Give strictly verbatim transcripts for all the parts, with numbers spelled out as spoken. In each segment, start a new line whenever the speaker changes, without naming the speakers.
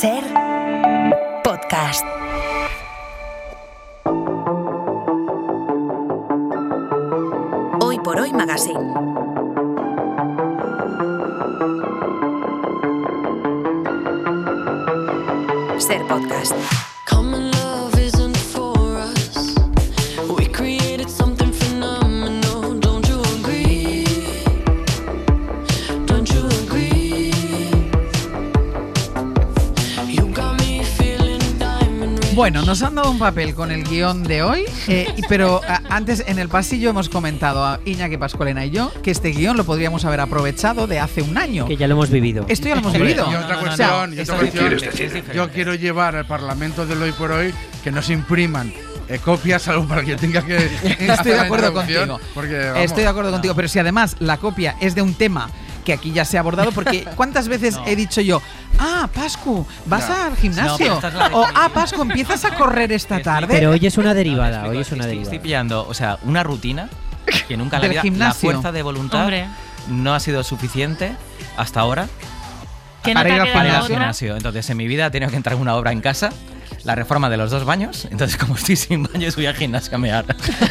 Ser podcast. Hoy por Hoy Magazine. Ser podcast.
Bueno, nos han dado un papel con el guión de hoy, eh, pero a, antes en el pasillo hemos comentado a Iñaki Pascualena y yo que este guión lo podríamos haber aprovechado de hace un año.
Que ya lo hemos vivido.
Esto ya lo hemos vivido.
Y otra
No,
cuestión,
no, no,
y otra
no,
cuestión
es
yo quiero llevar al Parlamento del Hoy por Hoy que no se impriman eh, copias algo para que tenga que…
Estoy de acuerdo contigo.
Porque, vamos,
Estoy de acuerdo no. contigo, pero si además la copia es de un tema que aquí ya se ha abordado, porque ¿cuántas veces no. he dicho yo, ah, Pascu, vas no. al gimnasio? No, o, ah, Pascu, empiezas a correr esta tarde.
Pero hoy es una derivada, hoy es una
estoy,
derivada.
Estoy pillando, o sea, una rutina que nunca en la vida,
gimnasio.
La fuerza de voluntad Hombre. no ha sido suficiente hasta ahora
¿Qué
para,
no
ir,
te
para ir al
otra?
gimnasio. Entonces, en mi vida he tenido que entrar en una obra en casa, la reforma de los dos baños. Entonces, como estoy sin baños, voy al gimnasio a mear.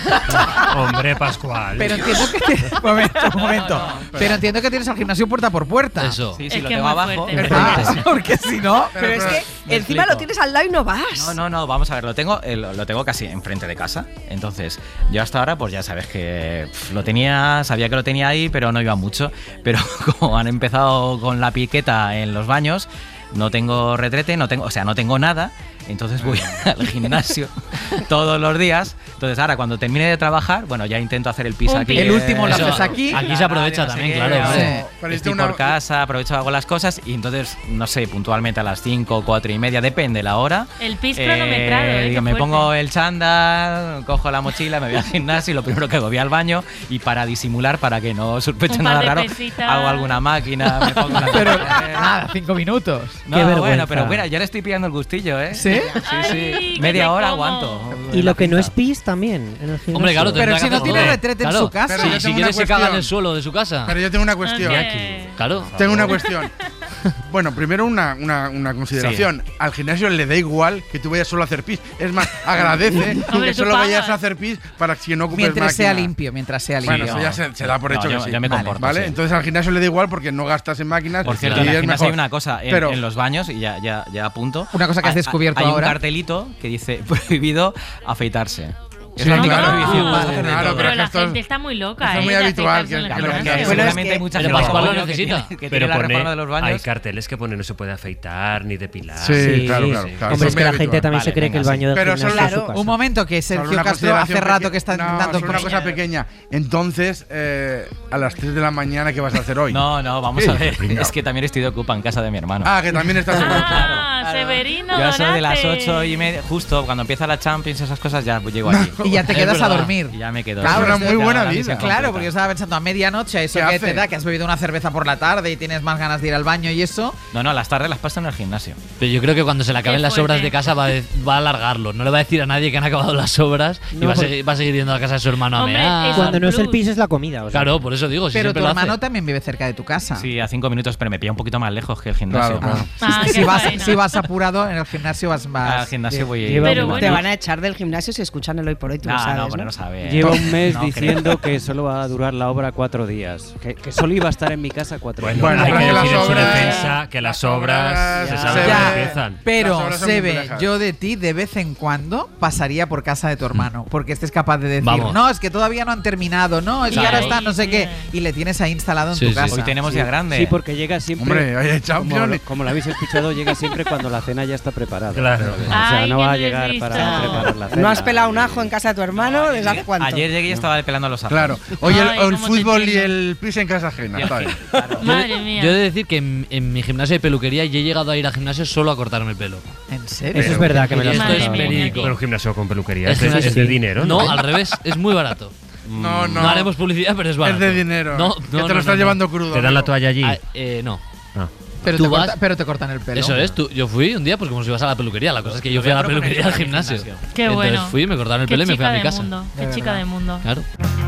Hombre, Pascual.
Pero entiendo que tienes, un momento, un momento. No, no, pero, pero entiendo que tienes al gimnasio puerta por puerta.
Eso. Sí, sí,
es
lo
que
tengo abajo.
Ah, porque si no.
Pero, pero es que encima explico. Lo tienes al lado y no vas.
No, no, no. Vamos a ver. Lo tengo, eh, lo tengo casi enfrente de casa. Entonces, yo hasta ahora, pues ya sabes que pff, lo tenía, sabía que lo tenía ahí, pero no iba mucho. Pero como han empezado con la piqueta en los baños, no tengo retrete, no tengo, o sea, no tengo nada. Entonces voy al gimnasio todos los días. Entonces ahora cuando termine de trabajar, bueno, ya intento hacer el pis aquí.
El último lo
Eso,
haces aquí.
Aquí se aprovecha también, claro.
Sí.
Vale. Estoy por casa, aprovecho, hago las cosas y entonces, no sé, puntualmente a las cinco, cuatro y media, depende la hora.
El pis cronometrado, eh,
digo, me pongo el chándal, cojo la mochila, me voy al gimnasio y lo primero que hago, voy al baño y para disimular, para que no sospechen nada raro,
pesitas.
hago alguna máquina, me pongo la
Pero nada, cinco minutos.
No,
Qué
bueno,
vergüenza.
pero bueno, ya le estoy pillando el gustillo, ¿eh?
¿Sí?
Sí, sí.
Ay,
Media hora
como.
aguanto.
Y lo que no es pis también en el gimnasio.
Hombre, claro,
Pero si no tiene
todo.
retrete
Claro.
en su casa.
Pero yo
Si, si
tengo
quiere
una
se caga en el
cuestión.
suelo de su casa.
Pero yo tengo una cuestión.
Okay.
Claro.
Tengo una cuestión. Bueno, primero una, una, una consideración. Sí. Al gimnasio le da igual que tú vayas solo a hacer pis. Es más, agradece
Hombre,
que solo
pagas.
vayas a hacer pis para que no ocupes
Mientras
máquina.
sea limpio, mientras sea limpio.
Bueno, eso ya se, se da por hecho
No,
que
yo,
sí.
yo me
Vale,
comporto,
¿vale?
sí.
Entonces al gimnasio le da igual porque no gastas en máquinas.
Por cierto,
y
en el
es
gimnasio
mejor.
hay una cosa, en,
Pero,
en los baños, y ya, ya, ya apunto.
Una cosa que has
Hay-
descubierto
hay
ahora.
un cartelito que dice prohibido afeitarse. Es
Sí,
la única
claro.
prohibición.
Uh,
más
claro,
de todo.
pero
Pero
es que
la
esto es-
gente está muy loca,
esto es
¿eh?
muy
de
habitual
afeitarse en el
que-
Claro,
gimnasio.
que
Bueno, es
seguramente
que-
hay mucha
Pero
gente
Pascual lo
que
necesita.
tiene- que
Pero
tiene la
pone,
reforma de los
hay
baños.
carteles que ponen no se puede afeitar ni depilar.
Sí,
Sí,
claro,
sí.
claro,
Sí.
claro.
Hombre,
Eso
es que la
muy
gente
habitual.
también se
Vale,
cree que el
venga,
baño del
Pero
gimnasio
solo-
es su casa.
Un momento, que
Solo
Sergio
una
Castro
consideración
hace rato
peque-
que está
no,
intentando
solo una cosa pequeña. Entonces, eh, a las tres de la mañana, ¿qué vas a hacer hoy?
No, no, vamos
Sí,
a ver.
pringao.
Es que también estoy de ocupa en casa de mi hermano.
Ah, que también estás en
Ah, Severino
Yo soy de las
Donate.
ocho y media, justo cuando empieza la Champions, esas cosas, ya llego allí.
Y ya te
Es
quedas a
verdad.
dormir.
Y ya me quedo.
Claro,
una
es
muy buena
la
vida.
misión
Claro,
completa.
porque yo estaba pensando a medianoche, eso
¿Qué
que
hace?
te da, que has bebido una cerveza por la tarde y tienes más ganas de ir al baño y eso.
No, no, las tardes las paso en el gimnasio.
Pero yo creo que cuando se le acaben
Qué
las
fuerte.
obras de casa va a, de- va a alargarlo. No le va a decir a nadie que han acabado las obras y
No,
va a,
porque-
seguir, va a seguir yendo a la casa de su hermano a
Hombre,
mear.
eso-
Cuando no es el
Plus.
pis es la comida. O sea.
Claro, por eso digo. Si
Pero
siempre
tu
lo hace.
hermano también vive cerca de tu casa.
Sí, a cinco minutos, pero me pilla un poquito más lejos que el gimnasio.
Claro, claro.
Ah,
si,
qué
vas,
faena.
si vas apurado, en el gimnasio vas más.
Al gimnasio voy.
Lleva
Pero
un-
bueno.
Te van a echar del gimnasio si escuchan el Hoy por Hoy, tú lo
No,
sabes,
no,
¿no?
bueno, no sabe.
Lleva un mes
No,
diciendo
creo.
que solo va a durar la obra cuatro días. Que, que solo iba a estar en mi casa cuatro
Bueno,
días.
Bueno,
hay
pero
que
que las
decir en su
obras-
defensa que las obras se
Ya.
sabe
Ya,
cuándo empiezan.
Las
pero
obras son muy
Sebe,
complejas.
yo de ti de vez en cuando pasaría por casa de tu hermano, porque estés capaz de decir,
Vamos.
no, es que todavía no han terminado, no, es que
Claro.
ahora está no sé qué, y le tienes ahí instalado en
Sí,
tu
sí.
casa.
Hoy tenemos día grande.
Sí, porque llega siempre.
Hombre, hoy hay
como,
Champions.
lo, como lo habéis escuchado, llega siempre cuando la cena ya está preparada.
Claro.
O sea,
Ay,
no
qué
va a llegar
listo.
para preparar la cena.
¿No has pelado un ajo en casa de tu hermano? ¿Desde hace cuánto?
Ayer llegué y estaba pelando los ajos.
Claro. Oye, el,
Ay,
o el
cómo te
fútbol y
entiendo.
el pis en casa ajena. Está bien.
Madre mía.
Yo he de decir que en, en mi gimnasio de peluquería yo he llegado a ir al gimnasio solo a cortarme el pelo.
¿En serio?
Eso es verdad que me lo has
Madre
contado.
mía.
verídico.
Pero un gimnasio con peluquería.
El
Es de,
gimnasio
es de
sí.
dinero, ¿no?
No, al revés, es muy barato.
No, no.
No haremos publicidad, pero es barato.
Es de dinero.
No,
que
no,
te
no,
lo
no,
estás
no.
llevando crudo.
¿Te dan la
amigo.
toalla allí?
Ah, eh, no.
Ah.
Pero, Tú te vas- corta- pero te cortan el pelo.
Eso es, tú, yo fui un día pues como si ibas a la peluquería. La cosa es que yo fui a la peluquería al gimnasio.
Qué
Entonces
bueno.
fui, me cortaron el
Qué
pelo y me fui
chica
a mi
de
casa.
mundo.
De
Qué chica
verdad.
de mundo.
Claro.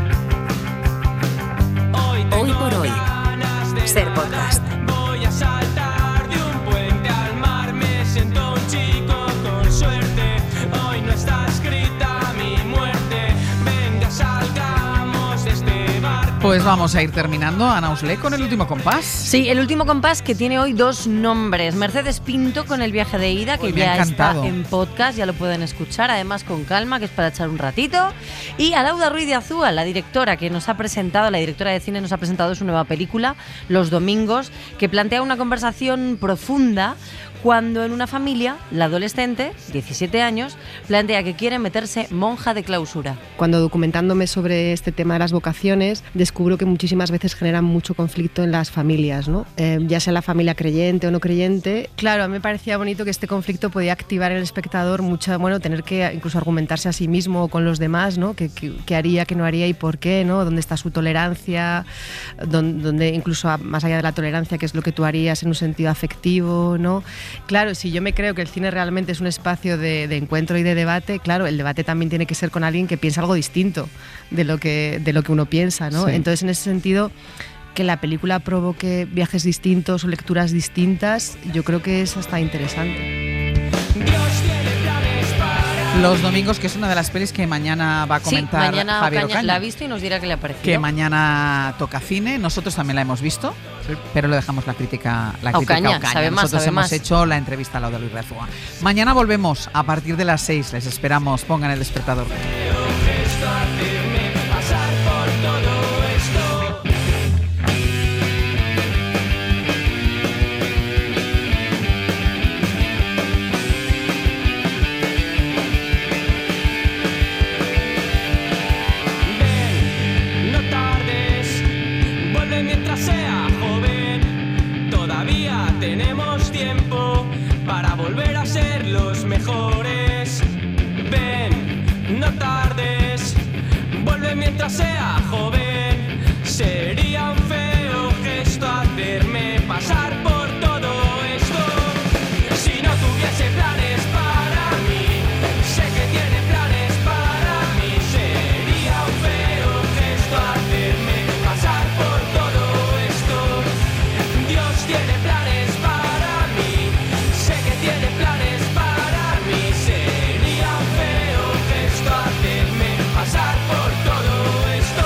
Hoy por Hoy. Ser podcast.
Voy a saltar de un puente al mar, me
Pues vamos a ir terminando, Ana Usle, con el último compás.
Sí, el último compás que tiene hoy dos nombres. Mercedes Pinto con el viaje de ida, que
Uy, me
ya
ha encantado.
está en podcast, ya lo pueden escuchar, además con calma, que es para echar un ratito. Y Alauda Ruiz de Azúa, la directora que nos ha presentado, la directora de cine nos ha presentado su nueva película, Los Domingos, que plantea una conversación profunda cuando en una familia, la adolescente, diecisiete años, plantea que quiere meterse monja de clausura.
Cuando documentándome sobre este tema de las vocaciones, descubro que muchísimas veces generan mucho conflicto en las familias, ¿no? Eh, ya sea la familia creyente o no creyente. Claro, a mí me parecía bonito que este conflicto podía activar en el espectador mucha, bueno, tener que incluso argumentarse a sí mismo o con los demás, ¿no? ¿Qué, qué, qué haría, qué no haría y por qué, ¿no? ¿Dónde está su tolerancia? ¿Dónde, dónde incluso a, más allá de la tolerancia, qué es lo que tú harías en un sentido afectivo, ¿no? Claro, si yo me creo que el cine realmente es un espacio de, de encuentro y de debate, claro, el debate también tiene que ser con alguien que piensa algo distinto de lo que, de lo que uno piensa, ¿no?
Sí.
Entonces, en ese sentido, que la película provoque viajes distintos o lecturas distintas, yo creo que es hasta interesante.
Los Domingos, que es una de las pelis que mañana va a comentar
sí, mañana
Javier
Ocaña
Ocaña.
la ha visto y nos dirá qué le ha parecido.
Que mañana toca cine, nosotros también la hemos visto, sí. pero le dejamos la crítica, la
a
crítica
Ocaña,
a Ocaña.
sabe más,
Nosotros
sabe
hemos
más.
hecho la entrevista a Lauda Luis Razúa. Mañana volvemos a partir de las seis, les esperamos, pongan el despertador.
Mientras sea joven, todavía tenemos tiempo para volver a ser los mejores. Ven, no tardes, vuelve mientras sea joven. Sería un feo gesto hacerme pasar por todo esto. Si no tuviese planes para mí, sé que tiene planes para mí. Sería un feo gesto hacerme pasar por todo esto. Dios tiene planes para mí, sé que tiene planes para mí. Sería un feo gesto hacerme pasar por todo esto.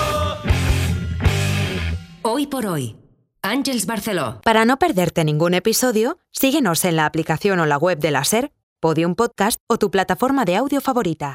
Hoy por hoy, Àngels Barceló. Para no perderte ningún episodio, síguenos en la aplicación o la web de la SER, Podium Podcast o tu plataforma de audio favorita.